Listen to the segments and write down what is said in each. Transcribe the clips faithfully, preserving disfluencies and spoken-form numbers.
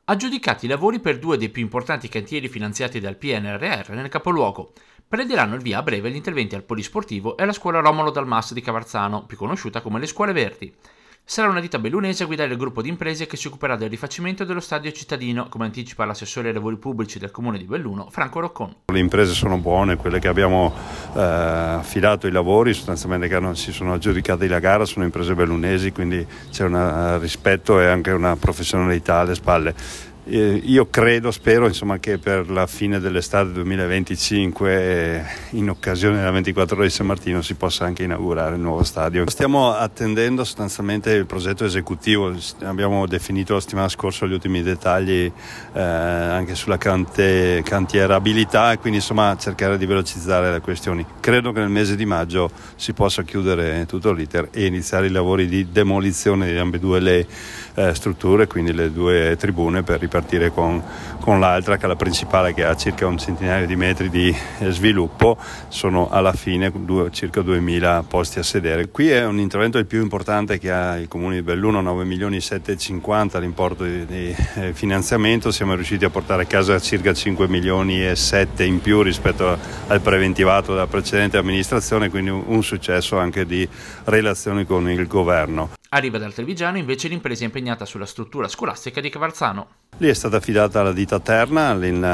Aggiudicati i lavori per due dei più importanti cantieri finanziati dal P N R R nel capoluogo. Prenderanno il via a breve gli interventi al Polisportivo e alla scuola Romolo Dalmas di Cavarzano, più conosciuta come le Scuole Verdi. Sarà una ditta bellunese a guidare il gruppo di imprese che si occuperà del rifacimento dello stadio cittadino, come anticipa l'assessore ai lavori pubblici del comune di Belluno, Franco Roccon. Le imprese sono buone, quelle che abbiamo eh, affidato i lavori, sostanzialmente che non si sono aggiudicate la gara, sono imprese bellunesi, quindi c'è un rispetto e anche una professionalità alle spalle. Eh, io credo, spero insomma, che per la fine dell'estate duemilaventicinque, eh, in occasione della ventiquattro ore di San Martino, si possa anche inaugurare il nuovo stadio. Stiamo attendendo sostanzialmente il progetto esecutivo, abbiamo definito la settimana scorsa gli ultimi dettagli eh, anche sulla cante, cantierabilità e quindi insomma cercare di velocizzare le questioni. Credo che nel mese di maggio si possa chiudere tutto l'iter e iniziare i lavori di demolizione di ambedue le eh, strutture, quindi le due tribune, per ripartire con, con l'altra, che è la principale, che ha circa un centinaio di metri di eh, sviluppo. Sono alla fine due, circa duemila posti a sedere. Qui è un intervento il più importante che ha il comune di Belluno, nove milioni settecentocinquanta l'importo di, di eh, finanziamento. Siamo riusciti a portare a casa circa cinque milioni e sette in più rispetto al preventivato della precedente amministrazione, quindi un, un successo anche di relazioni con il governo. Arriva dal Trevigiano invece l'impresa impegnata sulla struttura scolastica di Cavarzano. Lì è stata affidata alla ditta Terna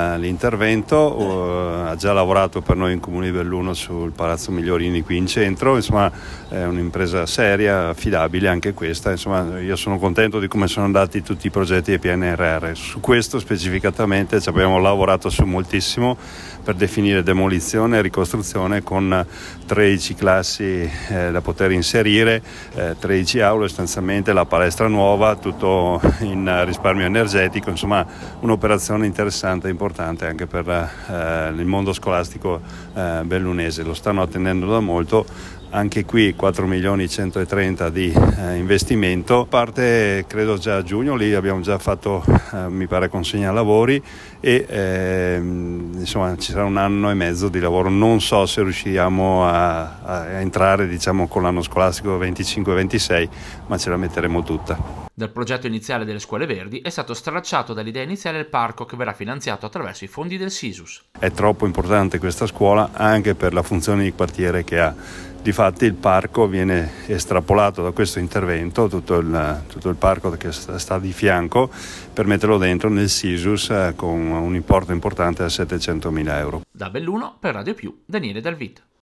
l'intervento, ha già lavorato per noi in Comune di Belluno sul Palazzo Migliorini qui in centro, insomma è un'impresa seria, affidabile anche questa, insomma io sono contento di come sono andati tutti i progetti del P N R R. Su questo specificatamente ci abbiamo lavorato su moltissimo per definire demolizione e ricostruzione con tredici classi eh, da poter inserire, eh, tredici aule sostanzialmente, la palestra nuova, tutto in risparmio energetico, insomma un'operazione interessante e importante anche per eh, il mondo scolastico eh, bellunese. Lo stanno attendendo da molto. Anche qui quattro milioni centotrenta di eh, investimento, parte credo già a giugno, lì abbiamo già fatto eh, mi pare consegna lavori e eh, insomma ci sarà un anno e mezzo di lavoro. Non so se riusciremo a, a entrare diciamo con l'anno scolastico venticinque ventisei, ma ce la metteremo tutta. Dal progetto iniziale delle Scuole Verdi è stato stracciato dall'idea iniziale il parco, che verrà finanziato attraverso i fondi del SISUS. È troppo importante questa scuola anche per la funzione di quartiere che ha. Difatti il parco viene estrapolato da questo intervento, tutto il, tutto il parco che sta di fianco, per metterlo dentro nel SISUS eh, con un importo importante da settecentomila euro. Da Belluno per Radio Più, Daniele Dalvit.